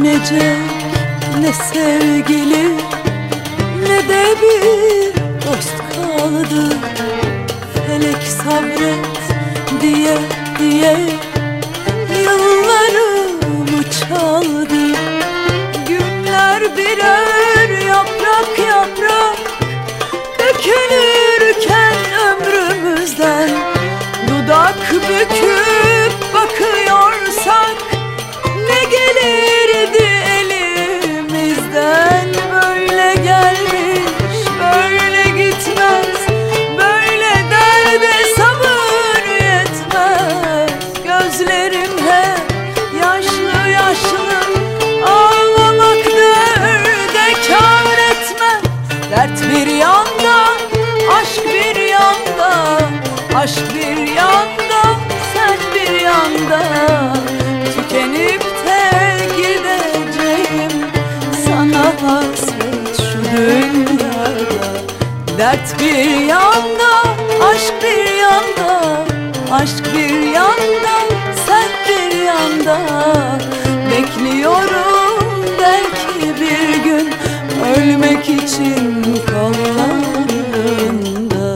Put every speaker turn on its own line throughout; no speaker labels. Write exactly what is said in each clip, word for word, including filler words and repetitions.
dönecek ne sevgili ne de bir dost kaldı. Felek sabret diye diye yıllarımı çaldı. Günler birer yaprak yaprak dökülürken ömrümüzden, dudak büküp bakıyorsak ne gelirdi elimizden? Böyle gelmiş böyle gitmez, böyle derde sabır yetmez. Gözlerim hep yaşlı yaşlı, ağlamak derde kâr etmez. Dert bir yanda, aşk bir yanda, aşk bir yanda, sen bir yanda. Tükenip de gideceğim, sana hasret şu dünyada. Dert bir yanda, aşk bir yanda, aşk bir yanda, sen bir yanda. Bekliyorum belki bir gün ölmek için kollarında.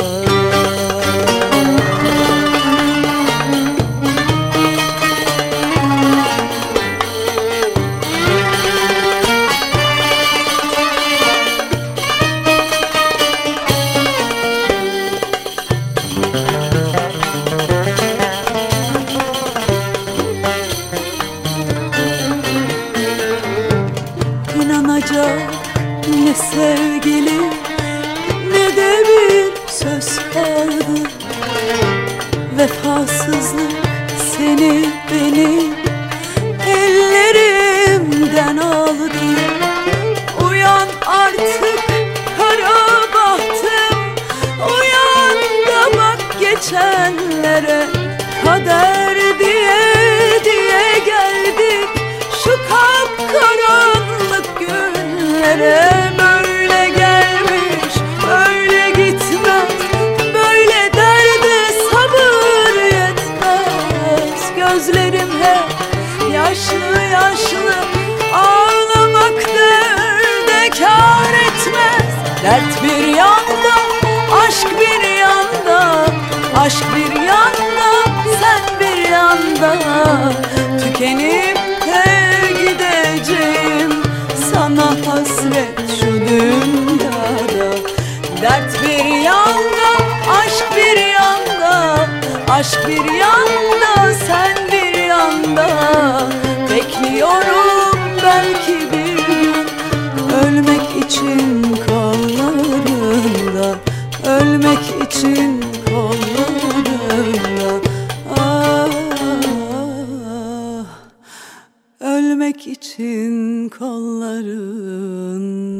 İnanacak ne sevgili ne de bir söz kaldı. Vefasızlık seni beni ellerimden aldı. Uyan artık kara bahtım, uyan da bak geçenlere. Kader diye diye geldik şu kapkaranlık günlere. Böyle gelmiş böyle gitmez, böyle derde sabır yetmez. Gözlerim hep yaşlı yaşlı, ağlamak derde kâr etmez. Dert bir yanda, aşk bir yanda, aşk bir yanda, sen bir yanda. Tükenip de gideceğim, sana hasret şu dünyada. Dert bir yanda, aşk bir yanda, aşk bir yanda, sen bir yanda. Bekliyorum belki bir gün ölmek için kollarında, ölmek için kollarında. Ah, ölmek için kollarında.